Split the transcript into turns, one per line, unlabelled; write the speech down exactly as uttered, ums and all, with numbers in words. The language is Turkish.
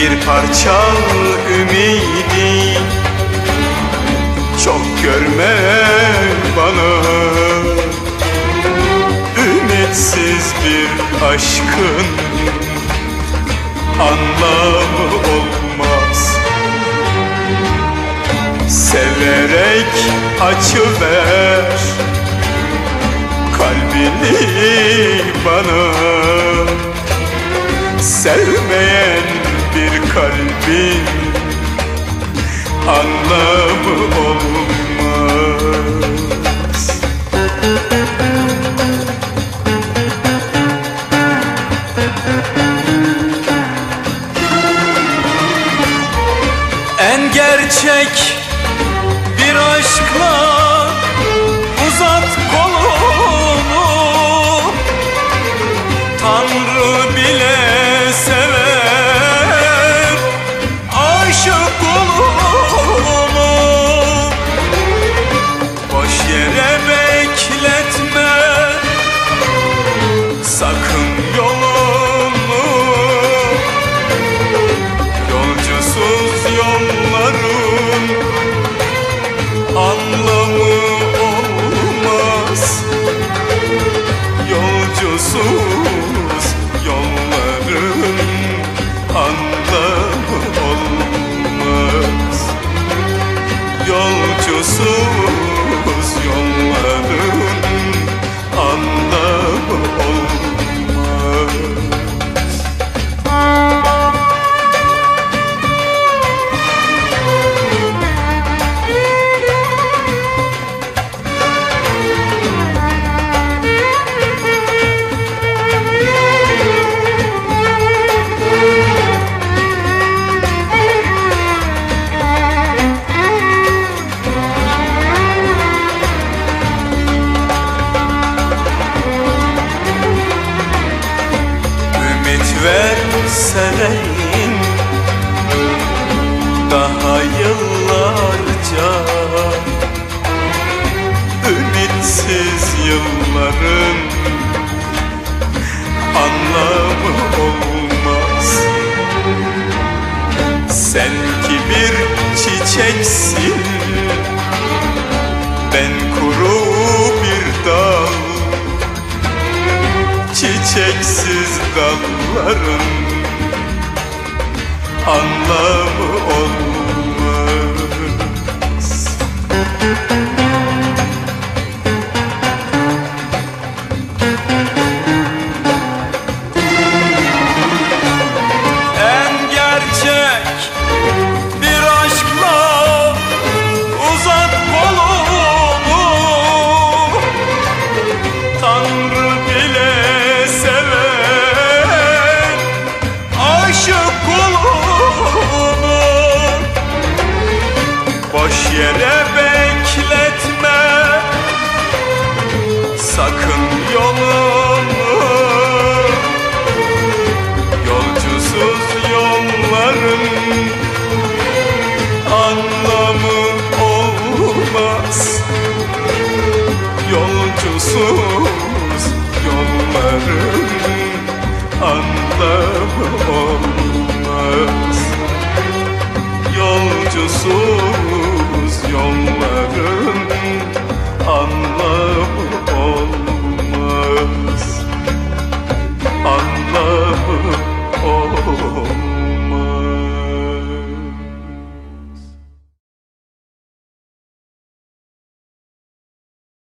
bir parça ümidi çok görme bana. Ümitsiz bir aşkın anlamı olmaz. Severek açıver kalbini bana. Sevmeyen bir kalbin anlamı olmaz. En gerçek bir aşkla uzat kolunu, Tanrı bile sever aşık kulunu. Boş yere bekletme sakın yolunu, yolcusuz yolların anlamı olmaz. Yolcusuz yolların anlamı olmaz. Yolcusuz yolların anlamı olmaz. Verseneyin daha yıllarca, ümitsiz yılların anlamı olmaz. Sen ki bir çiçeksin, ben kuru bir dal. Çiçeksiz dalların anlamı olmaz. En gerçek bir aşkla uzat kolunu, Tanrı bile boş yere bekletme sakın yolunu, yolcusuz yolların anlamı olmaz. Yolcusuz yolların anlamı olmaz. Yolcusuz